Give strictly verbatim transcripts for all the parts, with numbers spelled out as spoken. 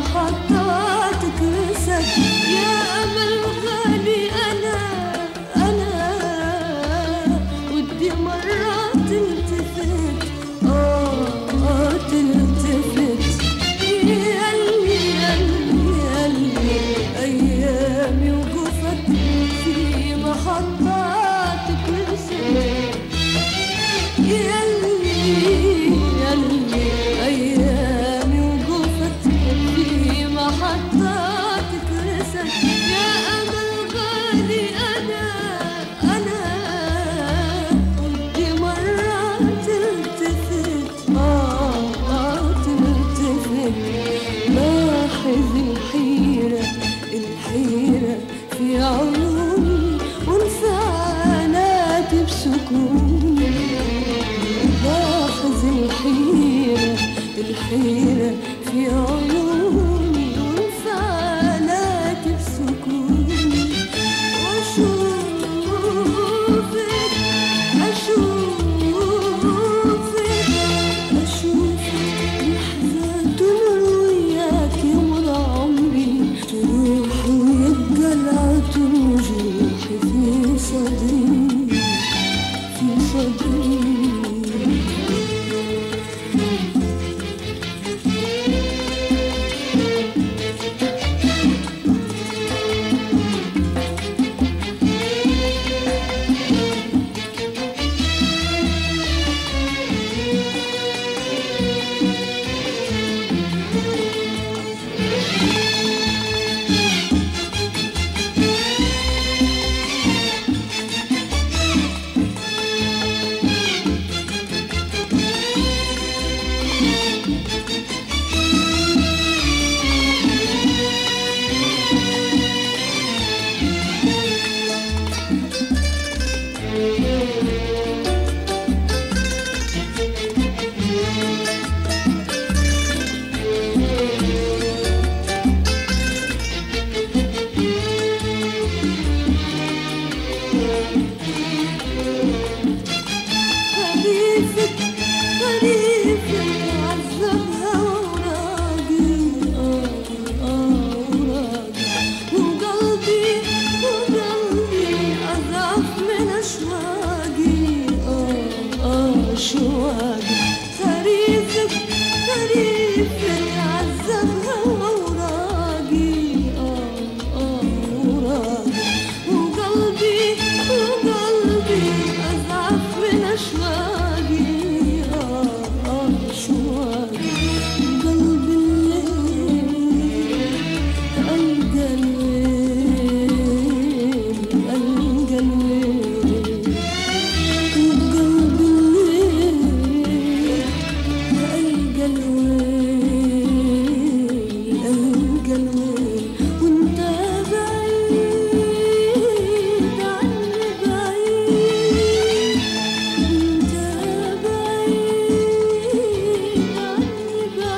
محطاتك رسد يا أمل غالي. أنا أنا ودي مرة تلتفت آه تلتفت ياللي ياللي ياللي أيامي وقفت في محطاتك رسد ياللي ياللي أيامي وقفت في محطاتك رسد يا أمل غالي. أنا أنا ودي مرة تلتفت آه آه تلتفت لاحظ الحيرة الحيرة في عيوني وانفعالاتي بسكوني. لاحظ الحيرة الحيرة في عيوني وانفعالاتي بسكوني. واشوفك اشوفك اشوفك لحظات وياك يمر عمري تروح ويبقى العطر جروحي في صدري في صدري. خريفك خريفك عذبها وراقي آه آه وراقي وقلبي وقلبي أضعف من أشواقي آه آه أشواقي. خريفك خريفك عذبها وراقي آه آه وراقي وقلبي وقلبي أضعف من أشواقي آه آه أشواقي. قلب الليل ألقى الليل ألقى الليل وقلب الليل ألقى الويل ألقى الويل وانت بعيد عني بعيد وانت بعيد عني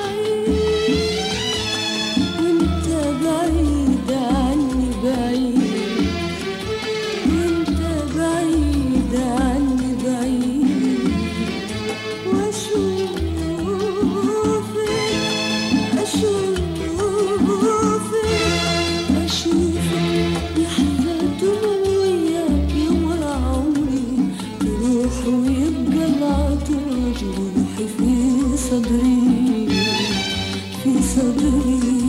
بعيد وانت بعيد عني بعيد وانت بعيد عني بعيد. واشوفك اشوفك اشوفك لحظات وياك يمر عمري تروح ويبقى العطر جروحي في صدري في صدري.